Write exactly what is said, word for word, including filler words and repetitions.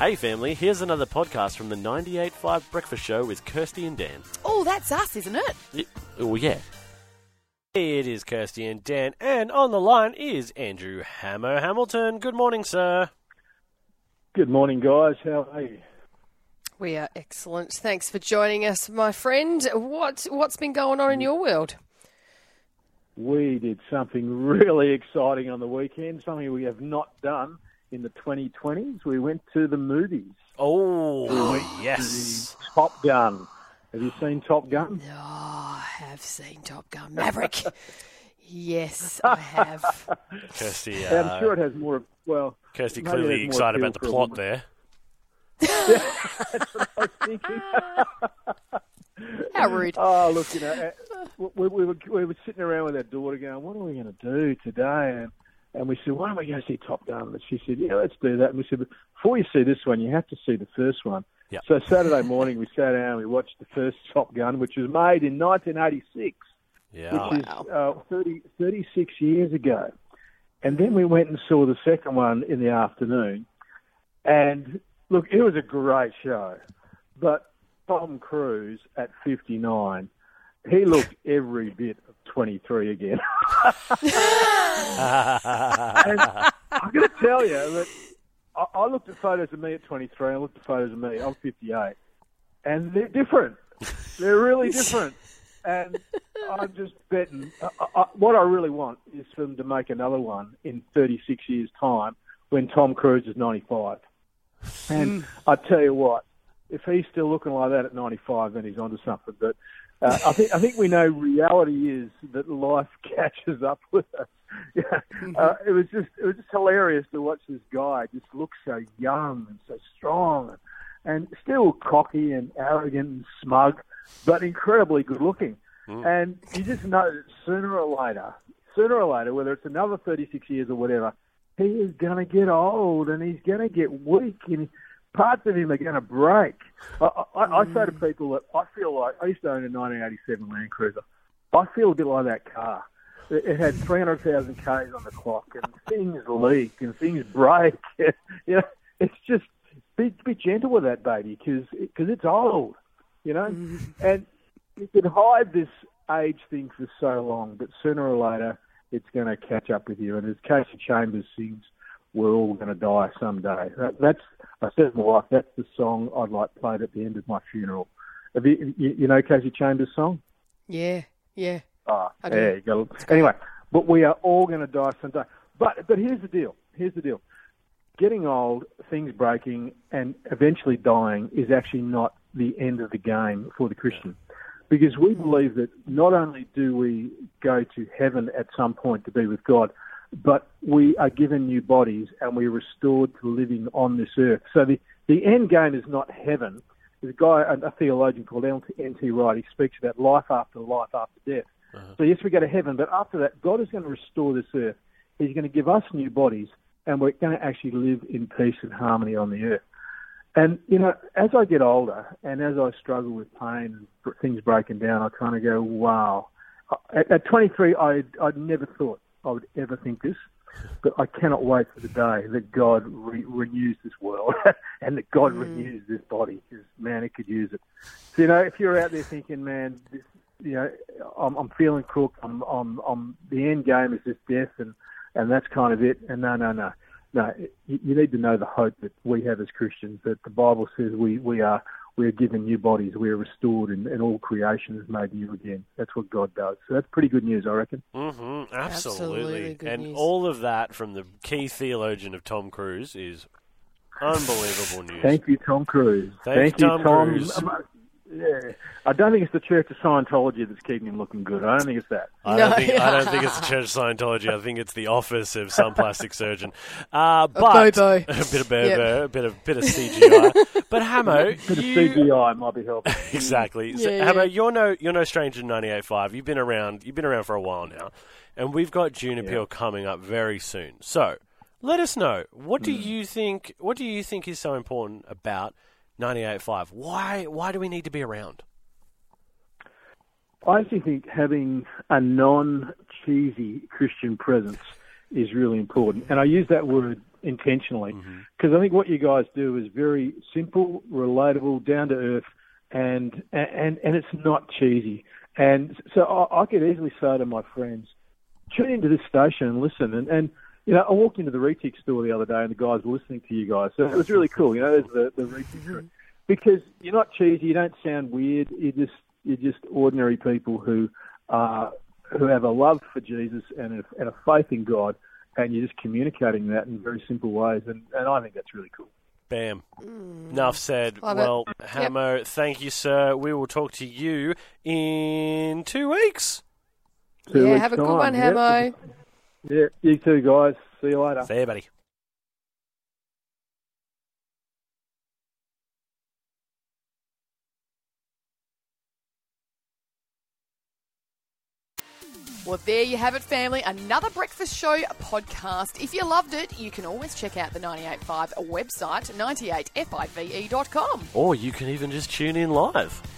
Hey family, here's another podcast from the ninety-eight point five Breakfast Show with Kirsty and Dan. Oh, that's us, isn't it? Y- Oh, yeah. It is Kirsty and Dan, and on the line is Andrew Hammer Hamilton. Good morning, sir. Good morning, guys. How are you? We are excellent. Thanks for joining us, my friend. What, what's been going on in your world? We did something really exciting on the weekend, something we have not done in the twenty twenties. We went to the movies. Oh, We went yes. to Top Gun. Have you seen Top Gun? Oh, I have seen Top Gun Maverick. Yes, I have. Kirsty, Yeah, I'm uh, sure it has more, well... Kirsty maybe it clearly has more excited appeal about the for a plot woman. there. That's what I was thinking. How rude. Oh, look, you know, uh, we, we, were, we were sitting around with our daughter going, what are we going to do today? And, and we said, why don't we go see Top Gun? And she said, yeah, let's do that. And we said, but before you see this one, you have to see the first one. Yep. So Saturday morning, we sat down and we watched the first Top Gun, which was made in nineteen eighty-six, Yeah. which Wow. is uh, thirty, thirty-six years ago. And then we went and saw the second one in the afternoon. And, look, it was a great show. But Tom Cruise at fifty-nine, he looked every bit of twenty-three again. And I'm going to tell you that I, I looked at photos of me at twenty-three, I looked at photos of me, I'm fifty-eight, and they're different. They're really different. And I'm just betting, I, I, what I really want is for them to make another one in thirty-six years' time when Tom Cruise is ninety-five. And I tell you what, if he's still looking like that at ninety-five, then he's onto something. But uh, I think I think we know reality is that life catches up with us. Yeah, uh, it was just it was just hilarious to watch this guy just look so young and so strong, and still cocky and arrogant and smug, but incredibly good looking. Mm. And you just know that sooner or later, sooner or later, whether it's another thirty-six years or whatever, he is going to get old and he's going to get weak and parts of him are going to break. I, I, I say to people that I feel like, I used to own a nineteen eighty-seven Land Cruiser. I feel a bit like that car. It, it had three hundred thousand Ks on the clock and things leak and things break. You know, it's just, be, be gentle with that baby because it's old, you know. And you can hide this age thing for so long, but sooner or later, it's going to catch up with you. And as Casey Chambers sings, we're all going to die someday. That, that's, I said to my wife, that's the song I'd like played at the end of my funeral. Have you, you, you know Casey Chambers' song? Yeah, yeah. Oh, I do. yeah. You go. Anyway, but we are all going to die someday. But but here's the deal. Here's the deal. Getting old, things breaking, and eventually dying is actually not the end of the game for the Christian. Because we believe that not only do we go to heaven at some point to be with God, but we are given new bodies and we're restored to living on this earth. So the, the end game is not heaven. There's a guy, a, a theologian called N T Wright, he speaks about life after life after death. Uh-huh. So yes, we go to heaven, but after that, God is going to restore this earth. He's going to give us new bodies and we're going to actually live in peace and harmony on the earth. And, you know, as I get older and as I struggle with pain and things breaking down, I kind of go, wow. At, at twenty-three, I I'd never thought I would ever think this, but I cannot wait for the day that God re- renews this world and that God mm. renews this body, because, man, it could use it. So, you know, if you're out there thinking, man, this, you know, I'm, I'm feeling crook, I'm, I'm, I'm, the end game is just death and, and that's kind of it, and no, no, no. No, you need to know the hope that we have as Christians, that the Bible says we, we are we are given new bodies, we are restored, and, and all creation is made new again. That's what God does. So that's pretty good news, I reckon. Mm-hmm, absolutely. Absolutely good and news. all of that from the key theologian of Tom Cruise is unbelievable news. Thank you, Tom Cruise. Thank, Thank you, Tom, Tom Cruise. Um, yeah, I don't think it's the Church of Scientology that's keeping him looking good. I don't think it's that. I don't, think, I don't think it's the Church of Scientology. I think it's the office of some plastic surgeon. Uh, but Bobo. a bit of Bobo, yep. a bit of bit of C G I. But Hamo, a bit you... of C G I might be helping. Exactly. Yeah, so, yeah. Hamo, you're no you're no stranger to ninety-eight point five. You've been around. You've been around for a while now, and we've got June Appeal yeah. coming up very soon. So let us know, what do mm. you think? What do you think is so important about ninety-eight point five? Why why do we need to be around? I actually think having a non-cheesy Christian presence is really important. And I use that word intentionally. Mm-hmm. Because I think what you guys do is very simple, relatable, down to earth, and and and it's not cheesy. And so I, I could easily say to my friends, tune into this station and listen. And, and you know, I walked into the Retic store the other day, and the guys were listening to you guys. So it was really cool. You know, there's the the Retic crew. Because you're not cheesy, you don't sound weird. You're just you're just ordinary people who uh, who have a love for Jesus and a, and a faith in God, and you're just communicating that in very simple ways. And, and I think that's really cool. Bam. Mm. Enough said. Love well, it. Hamo, yep. Thank you, sir. We will talk to you in two weeks. Two yeah, weeks have a time. good one, Hamo. Yep. Yeah, you too, guys. See you later. See you, buddy. Well, there you have it, family. Another Breakfast Show podcast. If you loved it, you can always check out the ninety-eight point five website, ninety-eight five e dot com. Or you can even just tune in live.